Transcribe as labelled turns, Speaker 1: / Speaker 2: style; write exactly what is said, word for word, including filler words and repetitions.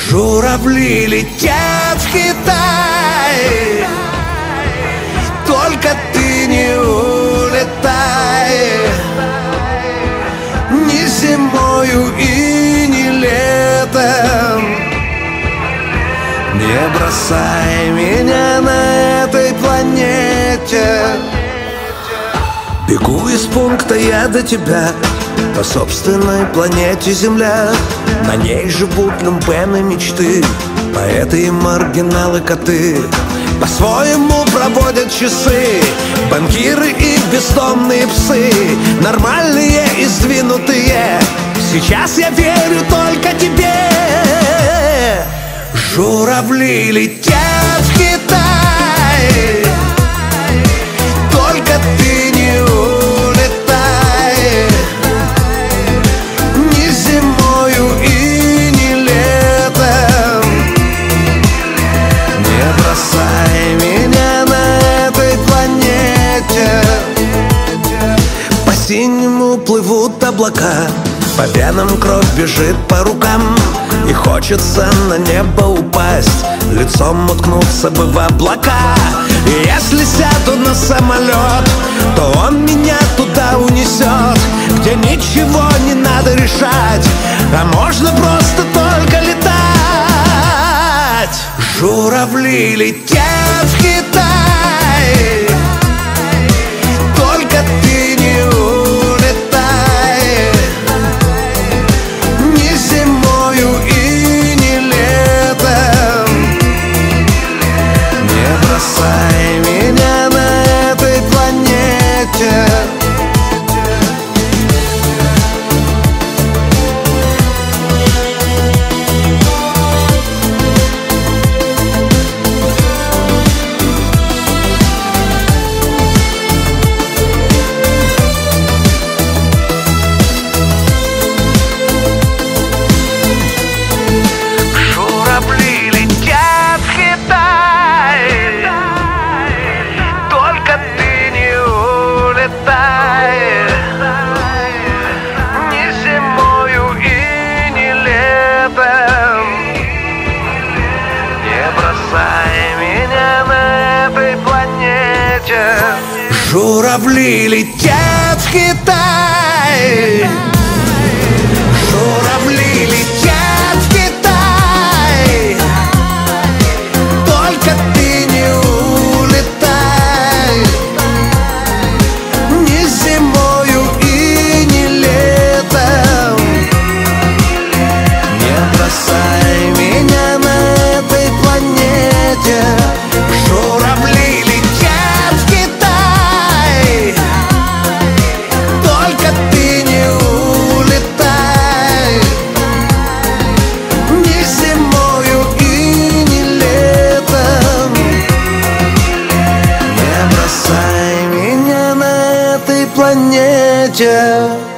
Speaker 1: Журавли летят в Китай, только ты не улетай. Ни зимою и ни летом не бросай меня на этой планете. Бегу из пункта я до тебя, по собственной планете Земля. На ней живут люмпены мечты, поэты и маргиналы коты. По-своему проводят часы банкиры и бездомные псы, нормальные и сдвинутые. Сейчас я верю только тебе. Журавли летят в Китай, только ты не улетай. Ни зимою и ни летом не бросай меня на этой планете. По синему плывут облака, по венам кровь бежит по рукам, и хочется на небо упасть, лицом уткнуться бы в облака. И если сяду на самолет, то он меня туда унесет, где ничего не надо решать, а можно просто только летать. Журавли летят в Китай, только ты не улетай. Ни зимою и ни летом не бросай меня на этой планете. Журавли летят в Китай, журавли летят в Китай, только ты не улетай. Ни зимою и ни летом не бросай меня на этой планете. Журавли летят в Китай, только ты не улетай. Ни зимою и ни летом не бросай меня на этой планете.